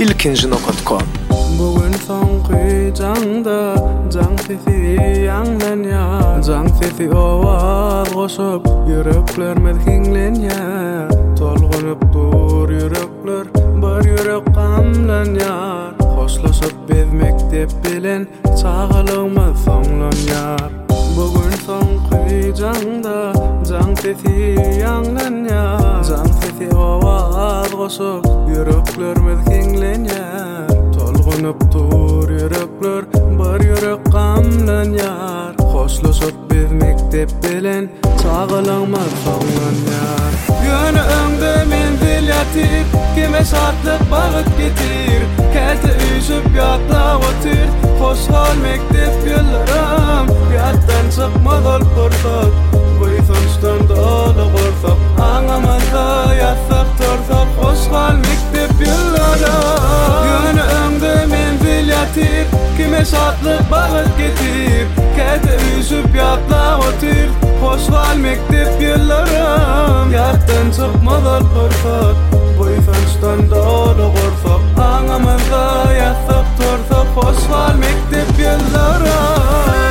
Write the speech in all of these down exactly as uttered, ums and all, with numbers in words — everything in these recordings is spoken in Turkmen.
ilkinci nokta com. Bugün soňky jangda jang sesi ýanglanýar, jang sesi owaz goşup ýürekler medhiňlenýär, tolgunyp dur ýürekler bir ýürek gamlanýar, hoşlaşyp biz mektep bilen çağalygymyz soňlanýar. Bugün soňky jangda jang sesi ýanglanýar, jang sesi owaz goşup ýürekler medhiňlenýär, tolgunyp dur ýürekler bir ýürek gamlanýar, hoşlaşyp biz mektep bilen çağalygymyz soňlanýar. Ýöne öňde mendil ýatyr, kime şatlyk bagyt getir, käte üýşüp ýatlap otyr, hoşgal mektep ýyllarym, ýatdan çykmaz ol pursak, bu ýynsdan doly gorsak, aňamazda ýatsak torsak, hoşgal mektep ýyllarym. Ýöne öňde mendil ýatyr, kime şatlyk bagyt getir, käte üýşüp ýatlap otyr, hoşgal mektep ýyllarym, ýatdan çykmaz ol pursak, bu ýynsdan doly gorsak, aňamazda ýatsak torsak, hoşgal mektep ýyllarym.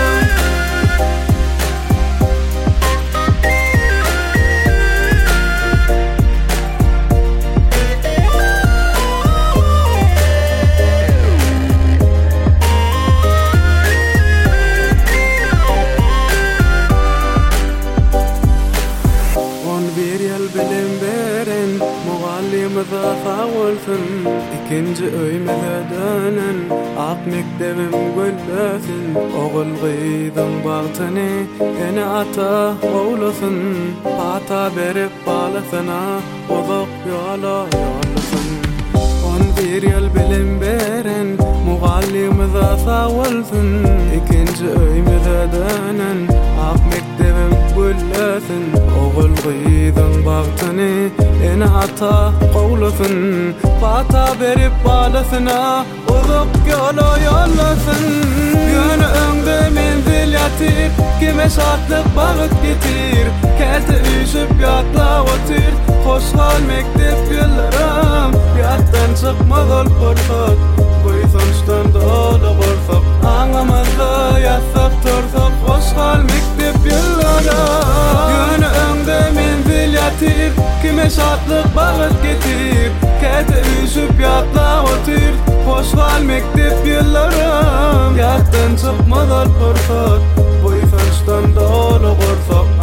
İkinci öýmede dönen ak mektebim göllesin, oğul gyýdym bagtyny ene ata gowlasyn, ata berip balasyna ozak ýola ýollasyn. On bir ýyl bilim beren mugallimyza sawalsyn, ikinci öýmede dönen ak mektebim göllesin, oğul gyýdym bagtyny ene ata gowlasyn, ata berip balasyna ozak ýola ýollasyn. Ýöne öňde mendil ýatyr, kime şatlyk bagyt getir, käte üýşüp ýatlap otyr, hoşgal mektep ýyllarym, ýatdan çykmaz ol pursak, bu ýynsdan doly gorsak, aňamazda ýatsak torsak, hoşgal mektep ýyllarym. Ýöne öňde mendil ýatyr, kime şatlyk bagyt getir, käte üýşüp ýatlap otyr, hoşgal mektep ýyllarym, ýatdan çykmaz ol pursak, bu ýynsdan doly gorsak,